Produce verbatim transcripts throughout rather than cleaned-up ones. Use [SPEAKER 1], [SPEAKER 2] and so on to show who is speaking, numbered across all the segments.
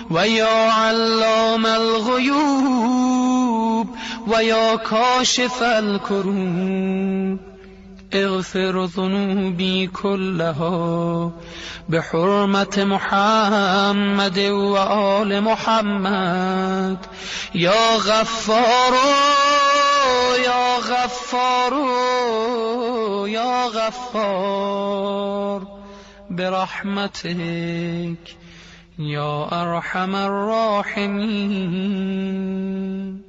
[SPEAKER 1] و یا علام الغیوب و یا کاشف الکروب اغفر ذنوبی کلها بحرمت محمد و آل محمد یا غفار یا غفار یا غفار برحمتک یا ارحم الراحمین.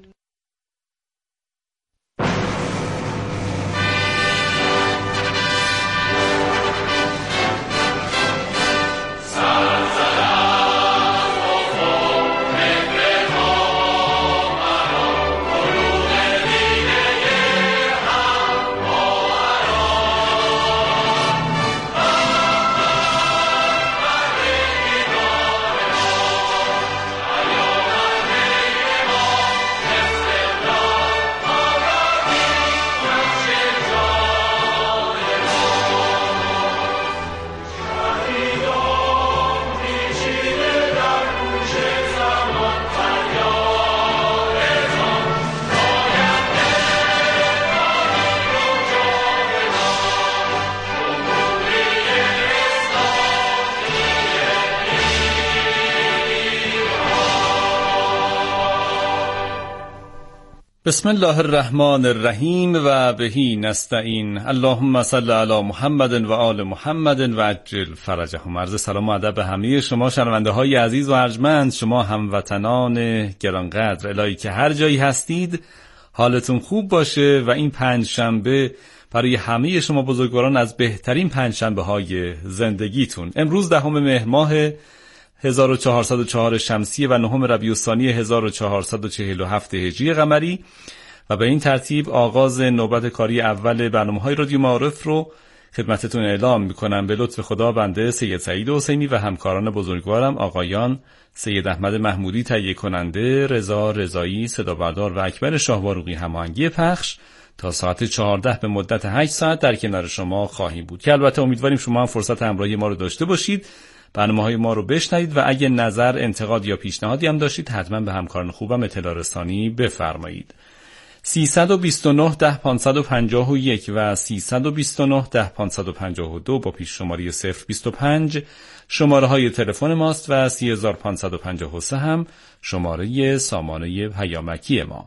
[SPEAKER 2] بسم الله الرحمن الرحیم و بهی نستعین. اللهم صل علی محمد و آل محمد و عجل فرجهم. عرض سلام و ادب به همه شما شنونده های عزیز و ارجمند، شما هموطنان گرانقدر. الهی که هر جایی هستید حالتون خوب باشه و این پنج شنبه برای همه شما بزرگواران از بهترین پنج شنبه های زندگیتون. امروز دهم مهر ماه هزار و چهارصد و چهار شمسی و نهم ربیع الثانی هزار و چهارصد و چهل و هفت هجری قمری و به این ترتیب آغاز نوبت کاری اول برنامه‌های رادیو معارف رو خدمتتون اعلام می‌کنم. به لطف خدا بنده سید سعید حسینی و همکاران بزرگوارم آقایان سید احمد محمودی تهیه کننده، رضا رضایی صدا بردار و اکبر شاهواروقی هماهنگی پخش تا ساعت چهارده به مدت هشت ساعت در کنار شما خواهیم بود که البته امیدواریم شما هم فرصت همراهی ما رو داشته باشید، برنامه‌های ما رو بشنوید و اگه نظر، انتقاد یا پیشنهادی هم داشتید حتما به همکاران خوبم اطلاع رسانی بفرمایید. سیصد و بیست و نه ده پانصد و پنجاه و یک و سیصد و بیست و نه ده پانصد و پنجاه و دو با پیش شماره صفر بیست و پنج شماره های تلفن ماست و سی هزار و پانصد و پنجاه و سه هم شماره سامانه پیامکی ما.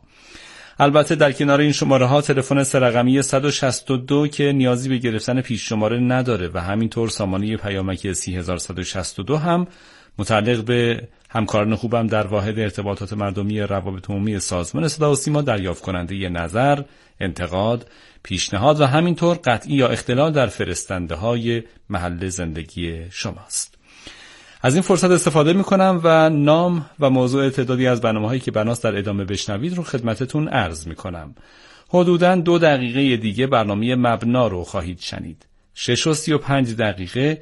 [SPEAKER 2] البته در کنار این شماره ها تلفن سه رقمی صد و شصت و دو که نیازی به گرفتن پیش شماره نداره و همینطور سامانه پیامکی سی هزار و صد و شصت و دو هم متعلق به همکاران خوبم در واحد ارتباطات مردمی روابط عمومی سازمان صدا و سیما دریافت کننده ی نظر، انتقاد، پیشنهاد و همینطور قطعی یا اختلال در فرستنده های محل زندگی شماست. از این فرصت استفاده میکنم و نام و موضوع تعدادی از برنامه‌هایی که بناست در ادامه بشنوید رو خدمتتون عرض میکنم. حدوداً دو دقیقه دیگه برنامه مبنا رو خواهید شنید. شش و سی و پنج دقیقه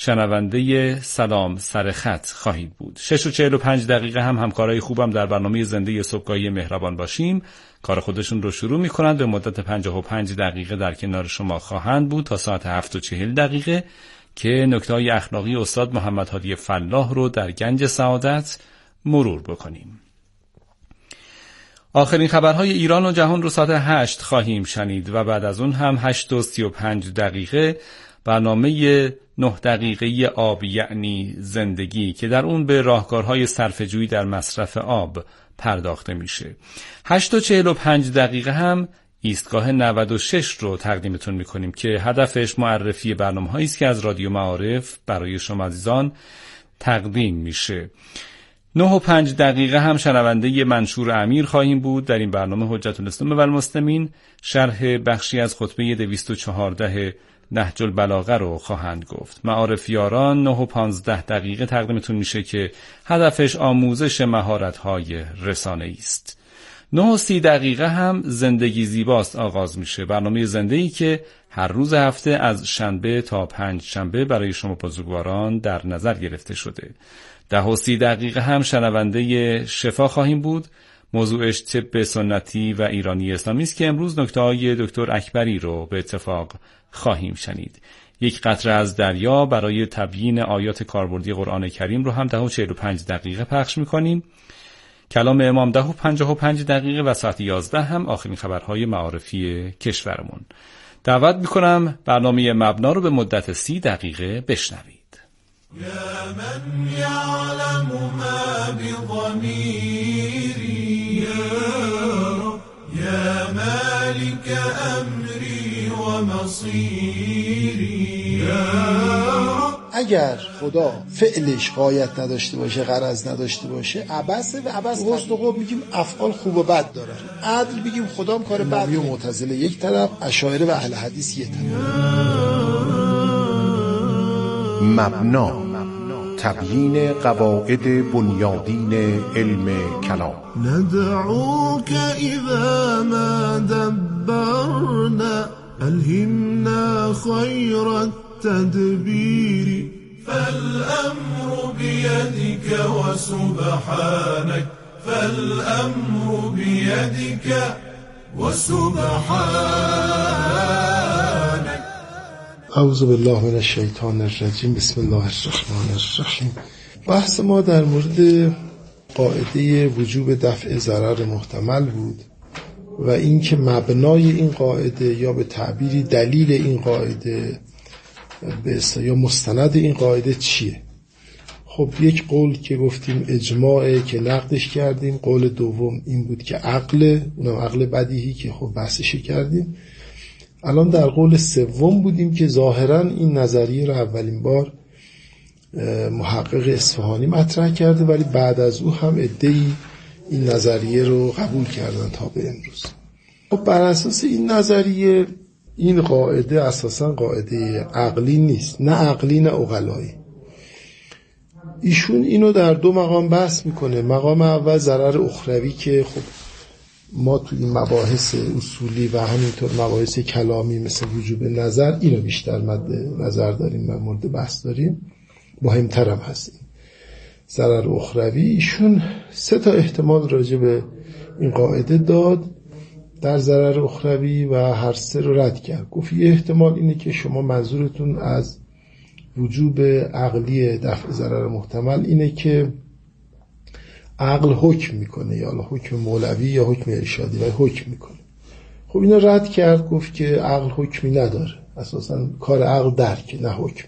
[SPEAKER 2] شنونده سلام سر خط خواهید بود. شش و چهل و پنج دقیقه هم همکارای خوبم در برنامه زنده صبحگاهی مهربان باشیم کار خودشون رو شروع میکنند. به مدت پنجاه و پنج دقیقه در کنار شما خواهند بود تا ساعت هفت و چهل دقیقه که نکته‌های اخلاقی استاد محمد هادی فلاح رو در گنج سعادت مرور بکنیم. آخرین خبرهای ایران و جهان رو ساعت هشت خواهیم شنید و بعد از اون هم هشت و سی و پنج دقیقه برنامه نه دقیقه آب یعنی زندگی که در اون به راهکارهای صرفه‌جویی در مصرف آب پرداخته میشه. هشت و چهل و پنج دقیقه هم ایستگاه نود و شش رو تقدیمتون میکنیم که هدفش معرفی برنامه‌هایی است که از رادیو معارف برای شما عزیزان تقدیم میشه. نه و پنج دقیقه هم شنونده منشور امیر خواهیم بود. در این برنامه حجت الاسلام و المسلمین شرح بخشی از خطبه دویست و چهارده نهج البلاغه رو خواهند گفت. معارف یاران نه و پانزده دقیقه تقدیمتون میشه که هدفش آموزش مهارت‌های رسانه‌ای است. نه و سی دقیقه هم زندگی زیباست آغاز میشه. برنامه زنده‌ای که هر روز هفته از شنبه تا پنج شنبه برای شما بزرگواران در نظر گرفته شده. ده و سی دقیقه هم شنونده شفا خواهیم بود. موضوعش طب سنتی و ایرانی اسلامی است که امروز نکته‌های دکتر اکبری رو به اتفاق خواهیم شنید. یک قطره از دریا برای تبیین آیات کاربردی قرآن کریم رو هم ده و چهل و پنج دقیقه پخش میکنیم. کلام امام ده و پنجاه و پنج دقیقه و ساعت یازده هم آخرین خبرهای معارفی کشورمون. دعوت میکنم برنامه مبنا رو به مدت سی دقیقه بشنوید.
[SPEAKER 3] یا من یعلم ما بضمیری یا مالک امری و مصیری.
[SPEAKER 4] اگر خدا فعلش غایت نداشته باشه، غرض نداشته باشه، عبث و عبث حسن و قبح میگیم افعال خوب و بد داره. عدل بگیم خدا هم کار بد و معتزله یک طرف، اشاعره و اهل حدیث یک طرف.
[SPEAKER 5] مبنا، تبیین قواعد بنیادین علم کلام.
[SPEAKER 3] ندعوك اذا ما دبرنا الهمنا خير التدبير فالامر بيدك وسبحانك فالامر بيدك وسبحانك.
[SPEAKER 4] اعوذ بالله من الشیطان الرجیم. بسم الله الرحمن الرحیم. بحث ما در مورد قاعده وجوب دفع ضرر محتمل بود و اینکه مبنای این قاعده یا به تعبیری دلیل این قاعده به یا مستند این قاعده چیه. خب یک قول که گفتیم اجماعه که نقدش کردیم، قول دوم این بود که عقل، اونم عقل بدیهی که خب بحثش کردیم. الان در قول سوم بودیم که ظاهرا این نظریه رو اولین بار محقق اصفهانی مطرح کرده، ولی بعد از او هم عده‌ای این نظریه رو قبول کردن تا به امروز. خب بر اساس این نظریه این قاعده اساسا قاعده عقلی نیست، نه عقلی نه عقلایی. ایشون اینو در دو مقام بحث میکنه. مقام اول ضرر اخروی که خب ما تو این مباحث اصولی و همینطور مباحث کلامی مثل وجوب نظر اینو بیشتر مد نظر داریم و مورد بحث داریم، مهمترم هستیم. ضرر اخروی ایشون سه تا احتمال راجع به این قاعده داد در ضرر اخروی و هر سه رو رد کرد. گفت یه احتمال اینه که شما منظورتون از وجوب عقلی دفع ضرر محتمل اینه که عقل حکم میکنه، یا حکم مولوی یا حکم ارشادی، و حکم میکنه. خب اینو رد کرد، گفت که عقل حکمی نداره، اساسا کار عقل درک نه حکم.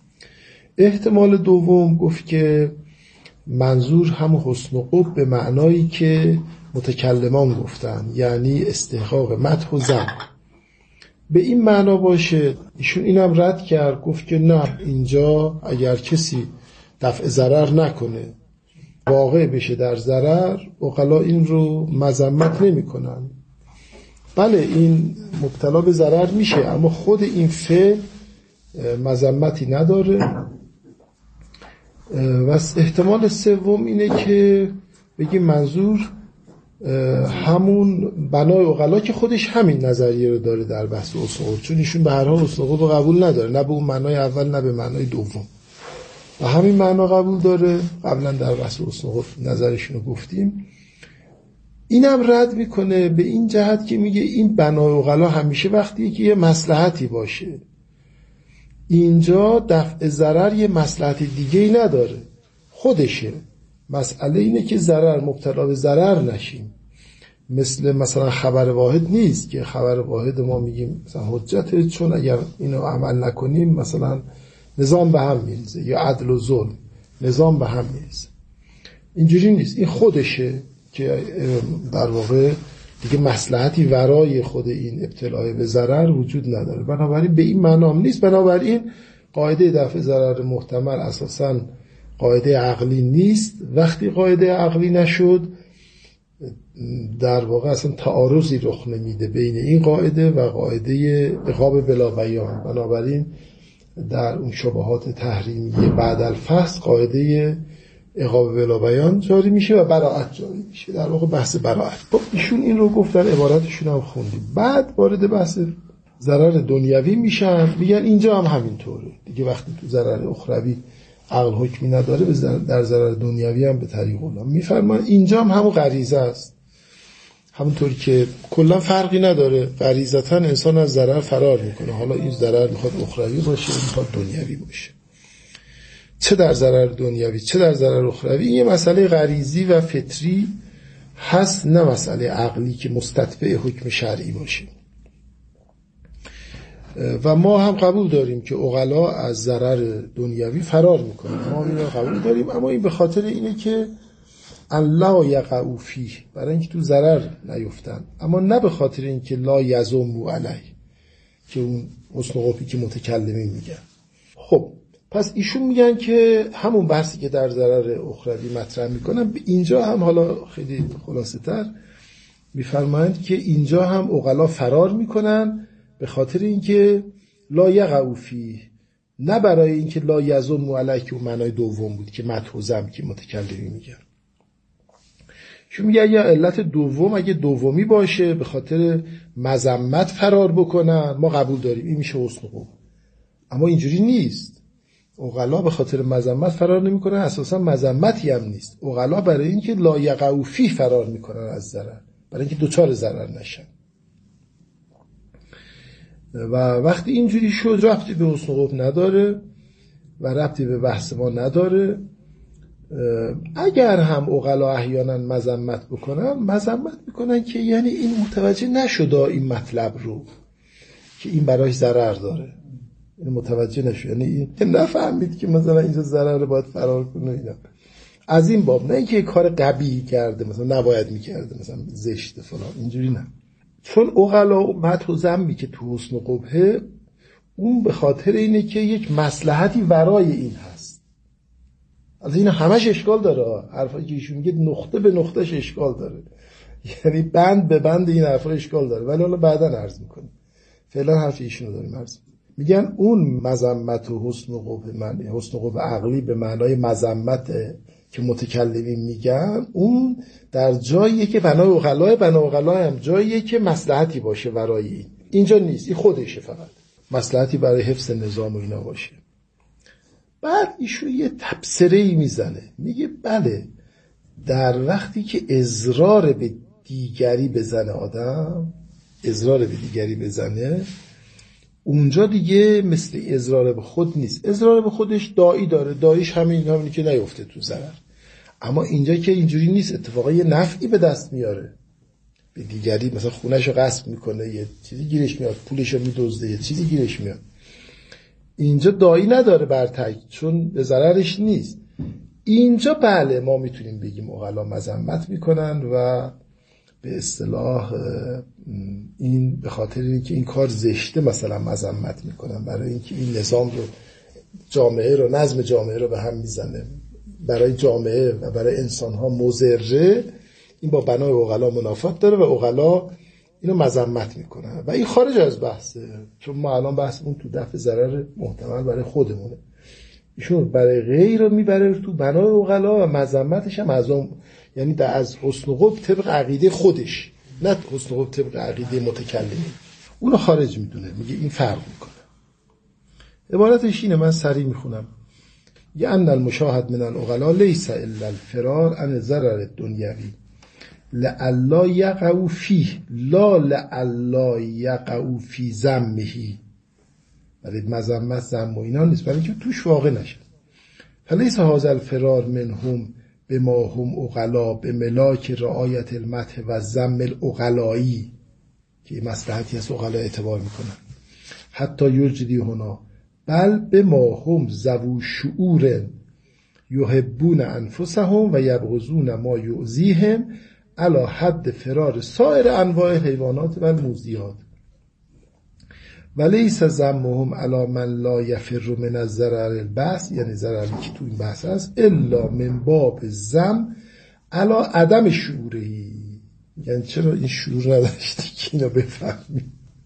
[SPEAKER 4] احتمال دوم گفت که منظور هم حسن و قبح به معنایی که متکلمان گفتن، یعنی استحقاق مدح و ذم، به این معنا باشه. ایشون اینم رد کرد، گفت که نه، اینجا اگر کسی دفع ضرر نکنه واقع بشه در ضرر، عقلا این رو مذمت نمی کنن. بله این مبتلا به ضرر میشه، اما خود این فعل مذمتی نداره. و احتمال سوم اینه که بگیم منظور همون بنای عقلا که خودش همین نظریه رو داره در بحث اصول، چون ایشون به هر حال اصول رو قبول نداره، نه به اون معنای اول نه به معنای دوم، و همین معنا قبول داره. قبلا در بحث اصول نظرشون رو گفتیم. اینم رد میکنه به این جهت که میگه این بنای عقلا همیشه وقتی که یه مصلحتی باشه، اینجا دفع ضرر یه مصلحت دیگه ای نداره، خودشه. مسئله اینه که ضرر مبتلا به ضرر نشیم. مثل مثلا خبر واحد نیست که خبر واحد ما میگیم مثلا حجته، چون اگر اینو عمل نکنیم مثلا نظام به هم میریزه، یا عدل و ظلم، نظام به هم میریزه. اینجوری نیست، این خودشه که در واقع دیگه مصلحتی ورای خود این ابتلا به ضرر وجود نداره. بنابراین به این معنا هم نیست. بنابراین قاعده دفع ضرر محتمل اساساً قاعده عقلی نیست. وقتی قاعده عقلی نشد، در واقع اصلا تعارضی رخ نمیده بین این قاعده و قاعده عقاب بلا بیان. بنابراین در اون شبهات تحریمیه بعد الفصل قاعده عقاب بلا بیان جاری میشه و براءت جاری میشه، در واقع بحث براءت. خب ایشون این رو گفتن، عبارتشون هم خوندیم. بعد وارد بحث ضرر دنیوی میشن، میگن اینجا هم همینطوره دیگه. وقتی تو ضرر اخروی عقل حکمی نداره، در ضرر دنیوی هم به طریق اونا میفرمان اینجا هم همون غریزه است. همونطور که کلا فرقی نداره، غریزتا انسان از ضرر فرار میکنه. حالا این ضرر میخواد اخروی باشه، میخواد دنیوی باشه. چه در ضرر دنیوی چه در ضرر اخروی، این یه مسئله غریزی و فطری هست، نه مسئله عقلی که مستتبع حکم شرعی باشه. و ما هم قبول داریم که عقلا از ضرر دنیوی فرار میکنن، ما این رو قبول داریم، اما این به خاطر اینه که لا یقعوا فیه، برای اینکه تو ضرر نیفتن، اما نه به خاطر اینکه لا یذموا علیه که اون حسن قبحی که متکلمین میگن. خب پس ایشون میگن که همون بحثی که در ضرر اخروی مطرح میکنن اینجا هم، حالا خیلی خلاصه تر میفرمایند که اینجا هم عقلا فرار میکنن به خاطر اینکه لا یقعوا فیه، نه برای اینکه لا یذموا علیه که اون معنای دوم بود که مدح و ذم که متکلمین میگن. شو میگه یا علت دوم اگه دومی باشه به خاطر مذمت فرار بکنن، ما قبول داریم این میشه حسن قبح، اما اینجوری نیست. عقلا به خاطر مذمت فرار نمیکنن، اساسا مذمتی هم نیست. عقلا برای اینکه لا یقعوا فیه فرار میکنن از ضرر، برای اینکه دوچار ضرر نشن. و وقتی اینجوری شد ربطی به حسن قبح نداره و ربطی به بحث ما نداره. اگر هم عقلا احیانا مذمت بکنن، مذمت میکنن که یعنی این متوجه نشد این مطلب رو که این براش ضرر داره، این متوجه نشد، یعنی این نفهمید که مثلا اینجا ضرر باید فرار کنه. اینا از این باب، نه اینکه کار قبیح کرده مثلا نباید میکرده مثلا زشت فلان، اینجوری نه. چون عقلا مدح و ذمی که تو حسن قبح اون به خاطر اینه که یک مصلحتی ورای این هست. از این همش اشکال داره، حرفایی که ایشون میگه نقطه به نقطهش اشکال داره، یعنی بند به بند این حرفا اشکال داره، ولی حالا بعداً عرض میکنیم. فعلا حرف ایشون رو داریم عرض. میگن اون مذمت و حسن قبح، معنی حسن قبح عقلی به معنای مذمت که متکلمین میگن، اون در جاییه که بنای عقلا، بنای عقلا هم جاییه که مصلحتی باشه برای این. اینجا نیست، این خودشه، فقط مصلحتی برای حفظ نظام و اینا باشه. بعد ایشون یه تبصره‌ای میزنه، میگه بله در وقتی که اضرار به دیگری بزنه آدم، اضرار به دیگری بزنه، اونجا دیگه مثل اضرار به خود نیست. اضرار به خودش داعی داره، داعیش همین همینی که نیفته تو ضرر. اما اینجا که اینجوری نیست، اتفاقا یه نفعی به دست میاره به دیگری، مثلا خونه‌شو غصب میکنه، یه چیزی گیرش میاد، پولشو میدزده، یه چیزی گیرش میاد. اینجا داعی نداره بر تک، چون به ضررش نیست. اینجا بله ما میتونیم بگیم عقلا مذمت میکنن و به اصطلاح این به خاطر اینکه این کار زشته مثلا مذمت میکنن، برای اینکه این نظام رو، جامعه رو، نظم جامعه رو به هم میزنه، برای جامعه و برای انسانها مضره، این با بنای عقلا منافات داره و عقلا اینو مذمت میکنن و این خارج از بحثه، چون ما الان بحثمون تو دفع ضرر محتمل برای خودمونه. ایشون برای غیر رو میبره تو بنای عقلا و مذمتش هم از اون، یعنی در از حسن قبح طبق عقیده خودش، نه حسن قبح طبق عقیده متکلمین، اونو خارج میدونه، میگه این فرق میکنه. عبارتش اینه، من سریع میخونم. یه ان المشاهد من العقلا لیس الا الفرار عن ضرر دنیوی لعلا یقعوا فیه لا لعلا یقعوا فی ذمه. برای مذمت ذم و اینا نیست، برای اینکه توش واقع نشه. فلیس هذا الفرار منهم بما هم عقلا به ملاک رعایت المدح و ذم العقلایی، که مصلحتی از عقلا اعتبار میکنن، حتی یجری هنا بل بما هم ذو شعور یحبون انفسهم و یبغضون ما یؤذیهم علی حد فرار سایر انواع حیوانات و الموذیات. ولیس ذمهم علی من لا یفر من الضرر البحث، یعنی ضرری که تو این بحث هست، الا من باب ذم علی عدم شعوری. یعنی چرا این شعور نداشتی که اینو بفهمی؟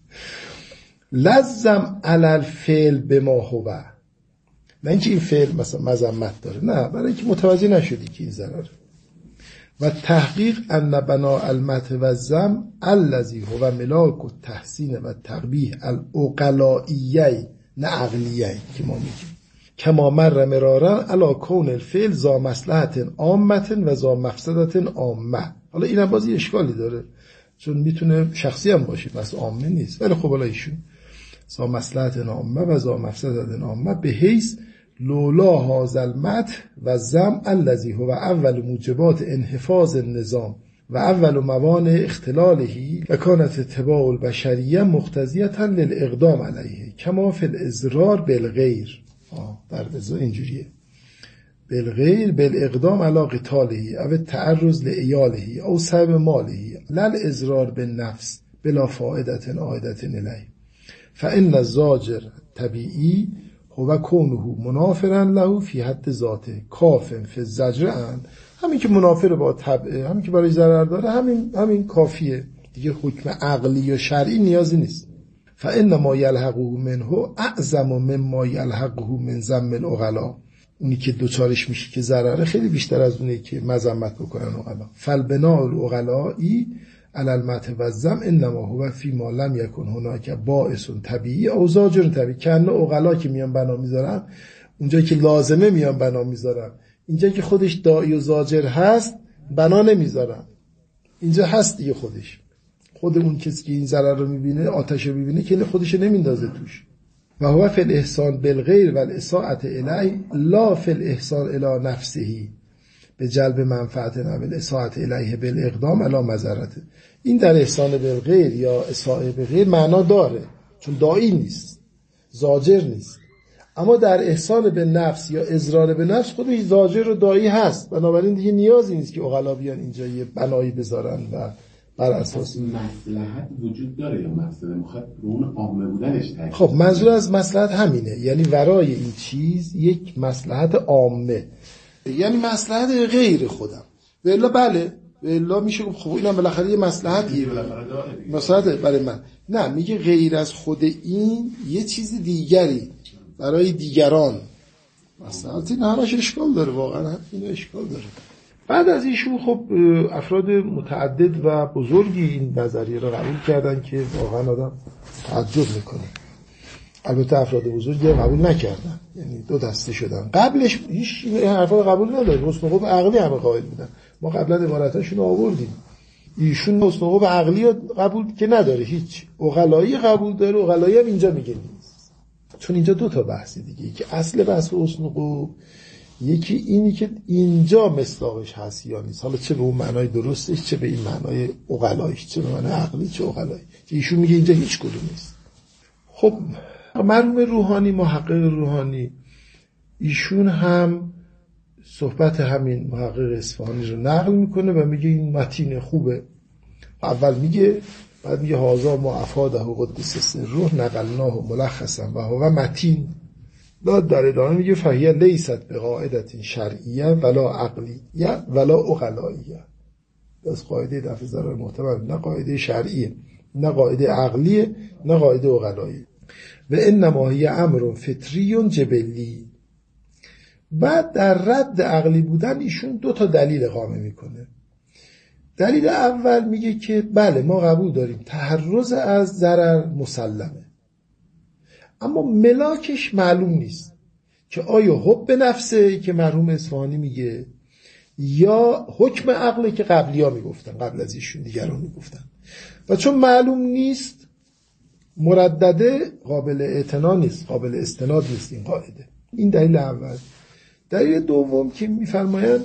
[SPEAKER 4] لزم علی الفعل بما هو، نه اینکه این فعل مثلا مذمت داره، نه، برای اینکه متوجه نشدی که این ضرره. و تحقیق ان بنا المدح و الذم الذی هو ملاک التحسین و التقبیح العقلائیه، نه عقلیه که ما میگیم، کما مر مرارا علی کون الفعل ذا مصلحت عامه و ذا مفسدت عامه. حالا اینم بازی اشکالی داره، چون میتونه شخصی هم باشه بس عامه نیست. ولی خب حالا ایشون زا مصلحت عامه و زا مفسدت عامه به حیث لولا هذا المدح و ذم الذی هو اول موجبات انحفاظ النظام و اول موانع اختلاله و کانت اتباع البشریه مقتضیه للاقدام علیه کما فی الاضرار بالغیر. در ازا اینجوریه بالغیر بالاقدام علی قتاله او التعرض لعیاله او سلب ماله لا الاضرار بالنفس بلا فائدة عائدة الیه فان الزاجر طبیعی هو کونه منافرا له فی حد ذاته کاف فی الزجر ان. همین که منافر با طبعه، همین که برای ضرر داره، همین همین کافیه دیگه. حکم عقلی و شرعی نیازی نیست. فان ما یلحقه منه اعظم مما یلحقه من ذم العقلاء. اونی که دوچارش میشه که ضرره خیلی بیشتر از اونی که مذمت بکنن عقلا. فالبناء العقلائی علی المدح و الذم انما هو فی ما لم یکن هناک باعث طبیعی او زاجر طبیعی. که عقلا که میان بنا میذارن اونجایی که لازمه میان بنا میذارن، اینجا که خودش داعی و زاجر هست بنا نمیذارن. اینجا هست دیگه خودش، خود اون کسی که این ضرر رو میبینه، آتش رو میبینه که خودش نمیندازه توش. و هو فی الاحسان بالغیر و الاساءة الیه لا فی الاحسان الی نفسه به جلب منفعت و الاساءة الیه بالاقدام علی مضرته. این در احسان بالغیر یا اساءه به غیر معنا داره، چون داعی نیست، زاجر نیست. اما در احسان به نفس یا اضرار به نفس خودش زاجر و داعی هست. بنابراین دیگه نیازی نیست که عقلا بیان اینجا یه بنایی بذارن و بر اساس
[SPEAKER 6] مصلحت وجود داره یا مقصد مخاطب اون عامه بودنش تاکید.
[SPEAKER 4] خب منظور از مصلحت همینه، یعنی ورای این چیز یک مصلحت عامه، یعنی مصلحت غیر خودم. و الا بله، و الا میشه خب اینم بالاخره یه مصلحتیه، مصلحت برای من. نه، میگه غیر از خود این یه چیز دیگری برای دیگران. مثلا این همش اشکال داره، واقعا این اشکال داره. بعد از ایشون خب افراد متعدد و بزرگی این نظریه را قبول کردن که واقعا آدم تعجب میکنه. البته افراد بزرگی قبول نکردن، یعنی دو دسته شدن. قبلش هیچ این حرفا قبول نداشت، حسن خوب عقلی همه قائل بودن. ما قبلا عبارتاشون رو آوردیم. ایشون حسن خوب عقلی قبول که نداره، هیچ. عقلایی قبول داره، عقلایی هم اینجا میگه نیست. چون اینجا دو تا بحث دیگه، که اصل بحث حسن خوب، یکی اینی که اینجا مصداقش هست یا نیست، حالا چه به اون معنای درستش، چه به این معنای عقلایش، چه به معنای عقلی، چه عقلایی، که ایشون میگه اینجا هیچ کدوم نیست. خب مرحوم روحانی، محقق روحانی، ایشون هم صحبت همین محقق اصفهانی رو نقل میکنه و میگه این متین خوبه. اول میگه، بعد میگه هازا ما افاده قدس سره نقلناه ملخصا و هو متین. بعد در ادامه میگه فهیه لیست به قاعدت شرعیه ولا عقلیه ولا عقلاییه. از قاعده دفع ضرر محتمل، نه قاعده شرعیه، نه قاعده عقلیه، نه قاعده عقلاییه. و انما هی امر فطری جبلی. بعد در رد عقلی بودن ایشون دو تا دلیل اقامه میکنه. دلیل اول میگه که بله ما قبول داریم تحرز از ضرر مسلمه، اما ملاکش معلوم نیست که آیا حب نفسه که مرحوم اصفهانی میگه یا حکم عقله که قبلی ها میگفتن، قبل از ایشون دیگران میگفتن. و چون معلوم نیست مردده قابل اعتنا نیست، قابل استناد نیست این قاعده. این دلیل اول. دلیل دوم که میفرمایند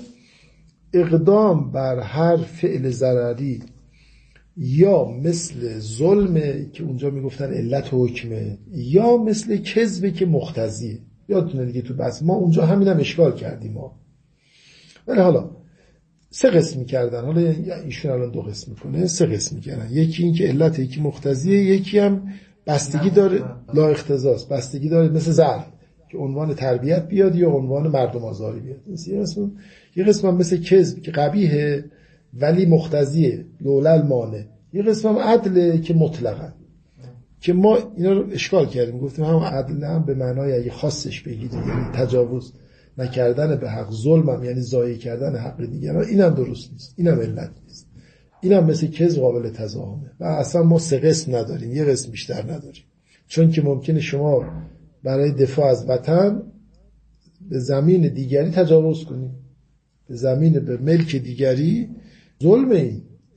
[SPEAKER 4] اقدام بر هر فعل ضرری یا مثل ظلمه که اونجا میگفتن علت حکمه، یا مثل کذبه که مقتضیه. یادتونه دیگه تو بحث ما اونجا همینم اشکال کردیم ما. ولی حالا سه قسم می‌کردن، حالا ایشون الان دو قسم میکنه، سه قسم می‌کردن. یکی این که علت، یکی مقتضیه، یکی هم بستگی داره، لا اختزاست، بستگی داره مثل ظرف که عنوان تربیت بیاد یا عنوان مردم آزاری بیاد. یه قسم یه قسم هم مثل کذب که قبیحه ولی مقتضیه، لولا مانع. یه قسم هم عدل که مطلقاً، که ما اینا رو اشکال کردیم، گفتیم هم عدل هم به معنای اگه خاصش بگید یعنی تجاوز نکردن به حق، ظلم هم یعنی ضایع کردن حق دیگران، اینم درست نیست، اینم علت نیست. اینم مثل کذب قابل تضاهمه. و اصلا ما سه قسم نداریم، یه قسم بیشتر نداریم. چون که ممکنه شما برای دفاع از وطن به زمین دیگری تجاوز کنید، به زمین، به ملک دیگری ظلم، این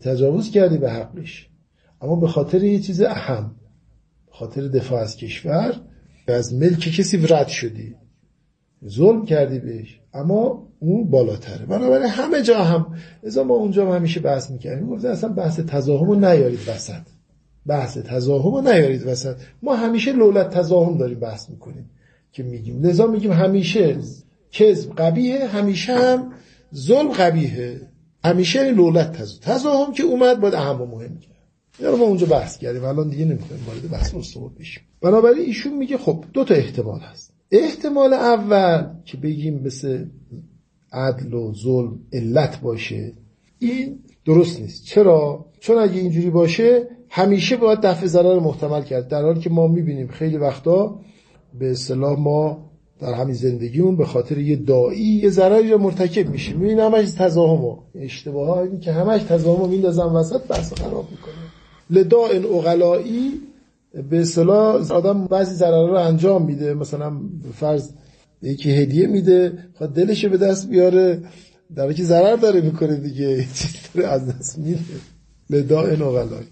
[SPEAKER 4] تجاوز کردی به حقش، اما به خاطر یه چیز اهم، به خاطر دفاع از کشور از ملک کسی رد شدی، ظلم کردی بهش، اما اون بالاتره. بنابراین همه جا هم ازا ما اونجا هم همیشه بحث میکردیم، گفتن اصلا بحث تضاهم رو نیارید وسط، بحث تضاهم رو نیارید وسط. ما همیشه لولت تضاهم داریم بحث میکنیم که میگیم، لذا میگیم همیشه کذب قبیحه، همیشه هم ظلم قبیحه، همیشه لولت تضاهم. تضاهم که اومد باید اهم و مهم کرد. یعنی ما اونجا بحث کردیم، الان دیگه نمیخوایم وارد بحث اصول بشیم. بنابراین ایشون میگه خب دو تا احتمال هست. احتمال اول که بگیم مثل عدل و ظلم علت باشه، این درست نیست. چرا؟ چون اگه اینجوری باشه همیشه باید دفع ضرر محتمل کرد، در حالی که ما میبینیم خیلی وقتا به اصطلاح ما در همین زندگیمون به خاطر یه داعی یه ضرری رو مرتکب میشیم، میبینیم همش تضاهم و اشتباه ها این که همش تضاهم رو میندازن وسط، بحث خراب میکنه. لداء عقلایی به اصطلاح آدم بعضی ضررها رو انجام میده، مثلا فرض یکی هدیه میده خواهد دلش به دست بیاره، در حالی که ضرر داره میکنه دیگه، چیزی داره از دست میده. لداء عقلایی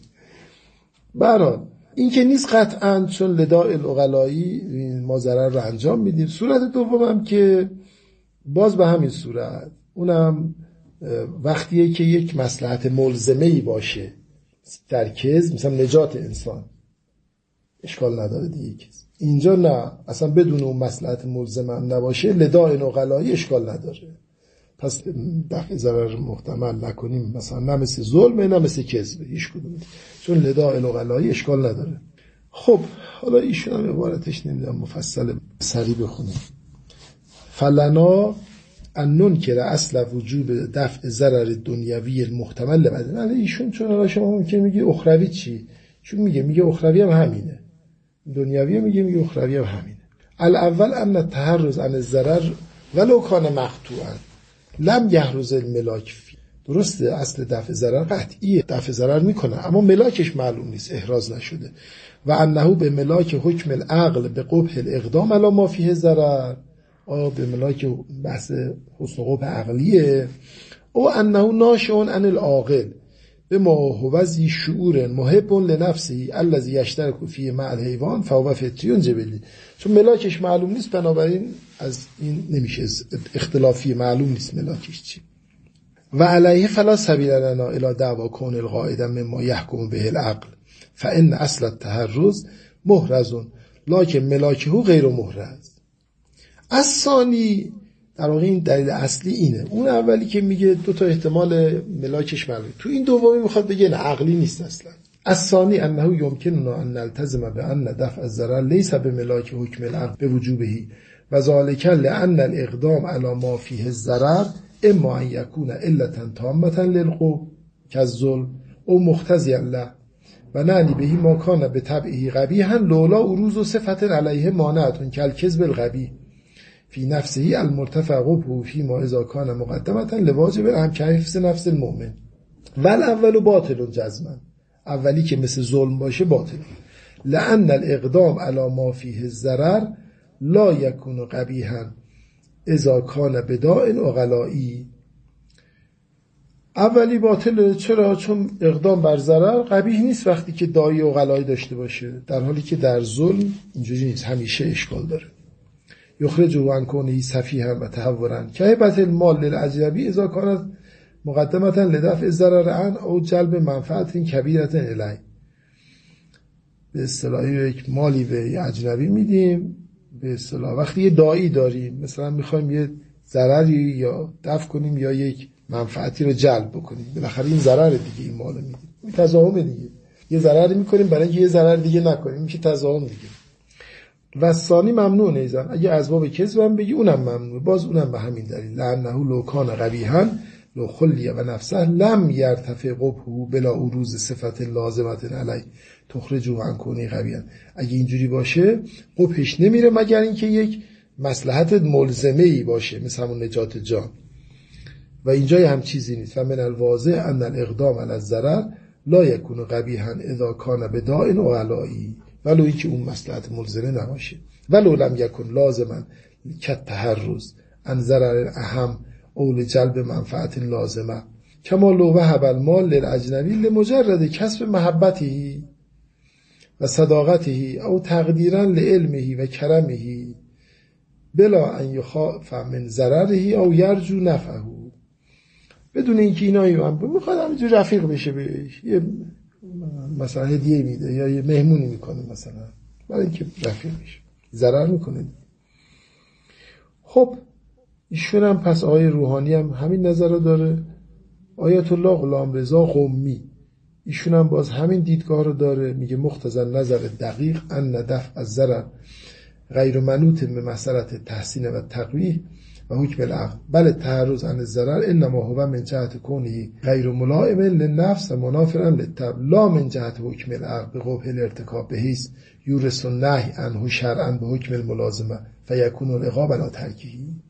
[SPEAKER 4] برحال این که نیست قطعاً، چون لداء العقلایی ما ضرر رو انجام میدیم. صورت دوم هم که باز به همین صورت، اونم وقتیه که یک مصلحت ملزمه‌ای باشه در کذب، مثلا نجات انسان، اشکال نداره دیگه. اینجا نه، اصلا بدون اون مصلحت ملزمه هم نباشه، لداء العقلایی اشکال نداره، پس دفع ضرر محتمل نکنیم، مثلا نه مثل ظلمه نه مثل کذبه، هیچ کدوم، چون لداء العقلایی اشکال نداره. خب حالا ایشون هم عبارتش نمیدونم مفصل سری بخونیم. فلنا ان ننکر اصل وجوب دفع ضرر دنیوی المحتمل بدن. الان ایشون چون الان شما ممکن میگه اخروی چی؟ چون میگه میگه اخروی هم همینه، دنیوی هم میگه میگه اخروی هم همینه. الاول ان التحرز عن الضرر ولو کان مقطوعا لم یحرز الملاک فی. درسته اصل دفع ضرر قطعیه، دفع ضرر میکنه، اما ملاکش معلوم نیست، احراز نشده. و انه به ملاک حکم العقل به قبح الاقدام علی ما فیه ضرر، آیا به ملاک بحث حسن قبح عقلیه. او انه ناشئ عن العاقل به ما هو ذی شعور محب لنفسه الذی یشترک فیه مع الحیوان فهو فطری جبلی. چون ملاکش معلوم نیست، بنابراین از این نمیشه اختلافی، معلوم نیست ملاکش چی. و علیه فلا سبیل لنا الی دعوا کون القاعده مما یحکم به العقل فان اصل التحرز محرز لکن ملاکه غیر محرز. از ثانی در واقع این دلیل اصلی اینه. اون اولی که میگه دو تا احتمال ملاکش معلومه، تو این دومی میخواد بگه نه عقلی نیست اصلا. از ثانی انه یمکننا ان نلتزم بان دفع الضرر لیس بملاک حکم العقل بوجوبه و ذلک لان الاقدام علی ما فیه الضرر اما ان یکون علتا تامه للقوم کالظلم او مختزیا له و نعنی بهی ما کان به طبعه قبیحا لولا عروض و صفت علیه مانعتون کالکذب القبیح فی نفسه المرتفع قبحه فی ما اذا کان مقدمتا لواجب هم که حفظ نفس المؤمن. ول اول باطل جزما، اولی که مثل ظلم باشه باطل. لان الاقدام علی ما فیه الضرر لا یکون قبیحا اذا کان بداء عقلائی. اولی باطله. چرا؟ چون اقدام بر ضرر قبیح نیست وقتی که داعی عقلائی داشته باشه، در حالی که در ظلم اینجوری نیست، همیشه اشکال داره. یخرجوا عن کونه سفیها و تهورا کهبت المال للاجنبی اذا کانت مقدمتا لدفع الضرر عن او جلب منفعت کبیرة الی. به اصطلاح یک مالی به اجنبی میدیم، به اصطلاح وقتی یه داعی داریم، مثلا میخوایم یه ضرری یا دفع کنیم یا یک منفعتی رو جلب بکنیم، بالاخره این ضرر دیگه این مال میدیم، این تضاهم دیگه، یه ضرری میکنیم برای اینکه یه ضرر دیگه نکنیم، میشه تضاهم دیگه. و ثانی ممنوع نیزن، اگه اسباب کذب هم بگی اونم ممنوع، باز اونم به همین دلیل. لانه لو کان قبیحا لو خلیه و نفسه لم یرتفع قبحه بلا عروض صفت لازمت علی تخرجوا عن کونه قبیحا. اگه اینجوری باشه قبحش نمیره مگر اینکه یک مصلحت ملزمه ای باشه، مثل همون نجات جان، و اینجا هم چیزی نیست. و من الواضح ان الاقدام علی الضرر لا یکون قبیحا اذا کان بداء عقلائی، ولو اینکه اون مصلحت ملزمه نباشه. ولو لم یکن لازما کالتحرز عن ضرر اهم او لجلب منفعت لازمه کما لو وهب المال للاجنبی لمجرد کسب محبته و صداقته او تقدیرا لعلمه و کرمه بلا ان یخاف من ضرره او یرجو نفعه، بدون اینکه اینایی هم میخواد همینجور رفیق بشه، بهش یه مثلا هدیه میده یا یه مهمونی میکنه مثلا برای اینکه رفیق بشه، ضرر میکنه. خب ایشون هم پس آقای روحانی هم همین نظر رو داره. آیت الله غلامرضا قمی ایشون هم باز همین دیدگاه رو داره، میگه مقتضی نظر دقیق ان دفع الضرر غیر منوط به مسألة تحسین و تقویح و حکم العقل بل تحرز عن الضرر انما هو من جهت کونه غیر ملائم للنفس و منافرا للطبع لا من جهت حکم العقل بقبح الارتکاب بحیث یورث النهی عنه شرعا به حکم الملازمه فیکون العقاب علی ترکه.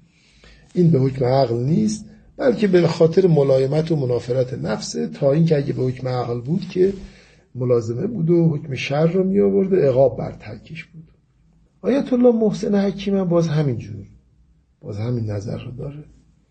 [SPEAKER 4] این به حکم عقل نیست بلکه به خاطر ملایمت و منافرت نفسه، تا اینکه اگه به حکم عقل بود که ملازمه بود و حکم شر رو می آورد و عقاب بر ترکش بود. آیت الله محسن حکیم هم باز همین جور باز همین نظر رو داره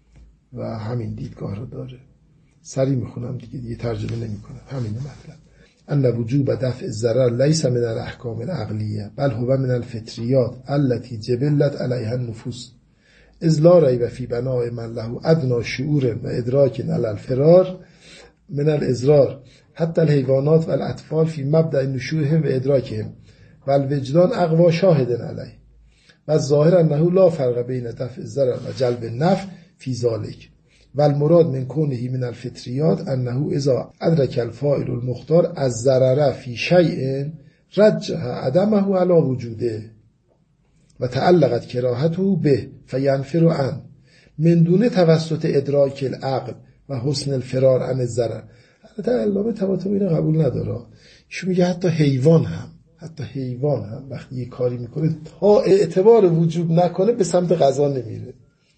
[SPEAKER 4] و همین دیدگاه رو داره. سریع میخونم دیگه دیگه ترجمه نمی کنم، همین مطلب. ان وجوب دفع الضرر لیس من الاحکام العقلیه بل هو من الفطریات التي جبلت علیها النفوس اذ لا ریب فی بناء من له ادنی شعور و ادراک علی الفرار من الازرار حتی الحیوانات و الاطفال فی مبدأ نشوئهم و ادراکهم و الوجدان اقوا شاهد علیه و الظاهر انه لا فرق بین دفع الضرر و جلب النفع فی ذلک و المراد من کونه من الفطریات انه اذا ادرک الفاعل المختار الضرر فی شیء رجح عدمه علی وجوده و تعلقت کراهته به فینفر عن من دون توسط ادراک العقل و حسن الفرار عن الضرر. البته علامه طباطبایی اینو قبول نداره، ایشون میگه حتی حیوان هم حتی حیوان هم وقتی یه کاری میکنه تا اعتبار وجوب نکنه به سمت قضا نمیره.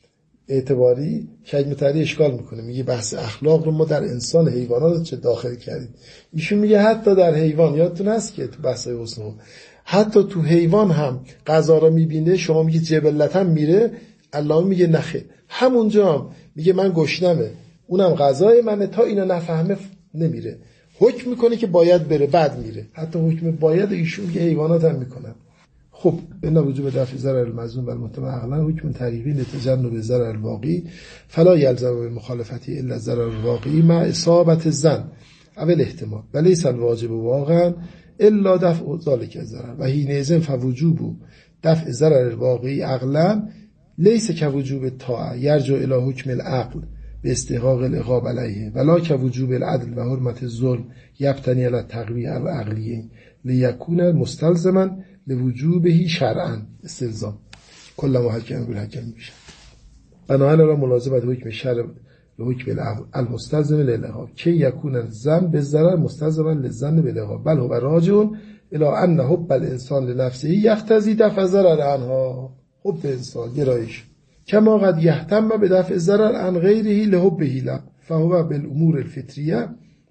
[SPEAKER 4] اعتباری شاید متعدی اشکال میکنه، میگه بحث اخلاق رو ما در انسان حیوانات چه داخل کردیم. ایشون میگه حتی در حیوان، یادتون هست که تو بحث حسن حتی تو حیوان هم قضا رو میبینه، شما میگه جبلتا میره، الله میگه نخه، همونجا هم میگه من گشنمه اونم قضای منه، تا اینا نفهمه نمیره، حکم میکنه که باید بره بعد میره. حتی حکم باید ایشون که حیوانات هم میکنن. خب ان وجوب دفع ضرر المظنون بر محتمل عقلا حکم طریقی لتجنب ضرر الواقعی فلا یلزم بالمخالفه الا ضرر الواقعی مع اصابت الظن اول احتمال ولیس الواجب واقعا الا دفع ذلك الضرر و حینئذ فوجوب دفع ضرر الواقعی عقلا لیس كوجوب الطاعه یرجع الى حکم العقل به استحقاق العقاب علیه ولا كوجوب العدل و حرمت الظلم یبتنی علی التقویه العقلیه لیکون مستلزما لوجوبه شرعا استلزام کل محکم بالحکم میشه. بنابراین را ملازمت حکم شرع به حکم العقل المستلزم للعقاب که یکون الظن بالضرر مستلزما للظن بالعقاب بل هو راجع الی ان حب الانسان لنفسه یقتضی دفع ضرر عنها. حب انسان گرایش کما قد یهتم به دفع ضرر عن غیره لحبه له فهو بالامور الفطریه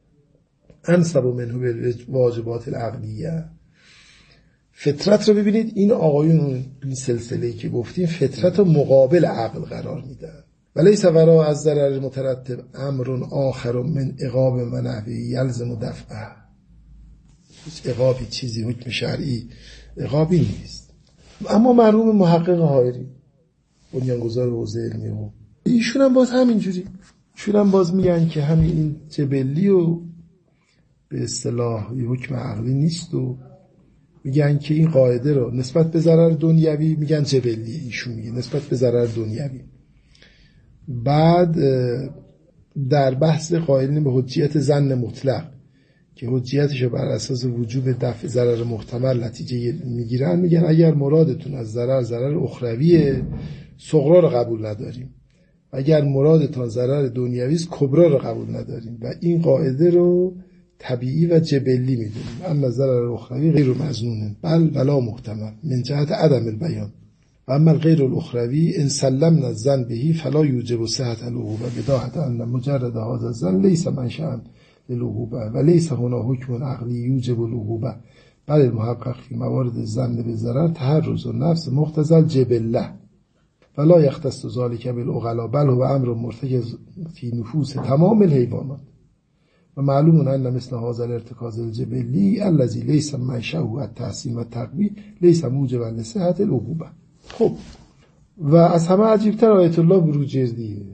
[SPEAKER 4] انسب منه بالواجبات العقلیه. فطرت رو ببینید، این آقایون این سلسله‌ای که گفتیم فطرت رو مقابل عقل قرار میدن. ولیس وراء از ضرر مترتب امر آخر من عقاب و نحوه یلزم دفعه. هیچ عقابی چیزی حکم شرعی عقابی نیست. اما مرحوم محقق حائری بنیانگذار حوزه علمی و ایشون هم باز همینجوری، ایشون هم باز میگن که همین این جبلی و به اصطلاح حکم عقلی نیست و میگن که این قاعده رو نسبت به ضرر دنیوی میگن جبلی، ایشون میگه نسبت به ضرر دنیوی. بعد در بحث قائلین به حجیت ظن مطلق که حجیتش بر اساس وجوب دفع ضرر محتمل نتیجه میگیرن، میگن اگر مرادتون از ضرر ضرر اخرویه صغرا رو قبول نداریم، اگر مرادتون ضرر دنیوی است کبرا رو قبول نداریم و این قاعده رو طبیعی و جبلی میدونیم. اما ضرر الاخروی غیر مظنون بل ولا محتمل من جهت عدم البیان و اما غیر الاخروی ان سلمنا الظن به فلا یوجب صحت العقوبه بداهت ان مجرد هذا الظن لیس منشأ للعقوبه و لیس هنا حکم عقلی یوجب العقوبه بل المحقق فی موارد الظن بالضرر تحرز النفس مقتضی الجبله ولا یختص ذلک بالعقلاء بل هو امر مرتکز فی نفوس تمام الحیوانات و معلوم ان مثل هذا الارتکاز الجبلی الذی لیس منشأه التحسین و التقویه لیس موجبا لصحة العقوبة. خب و از همه عجیبتر آیت الله بروجردیه.